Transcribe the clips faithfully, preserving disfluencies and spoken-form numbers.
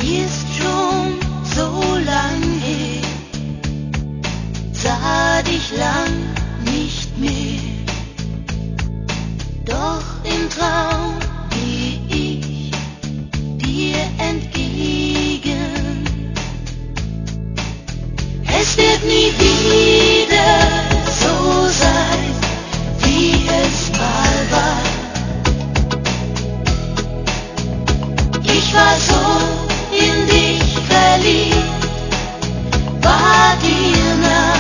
ist schon so lang her, sah dich lang nicht mehr. Doch im Traum geh ich dir entgegen. Es wird nie wieder so sein, wie es mal war. Ich war so in dich verliebt, war dir nah.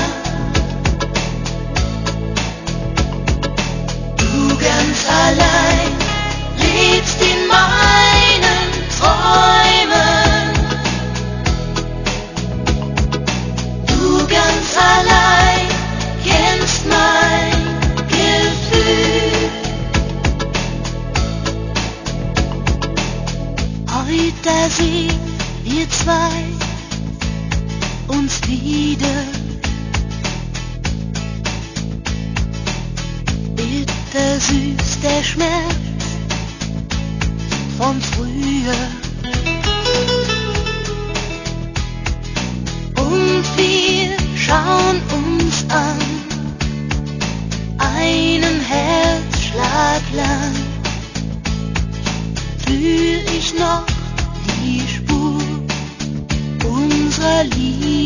Du ganz allein lebst in meinen Träumen. Du ganz allein kennst mein Gefühl. Heute da sehen wir zwei uns wieder. Bitter süß der Schmerz von früher. Und wir schauen uns an, einen Herzschlag lang. Fühl ich noch die Spur unserer Liebe.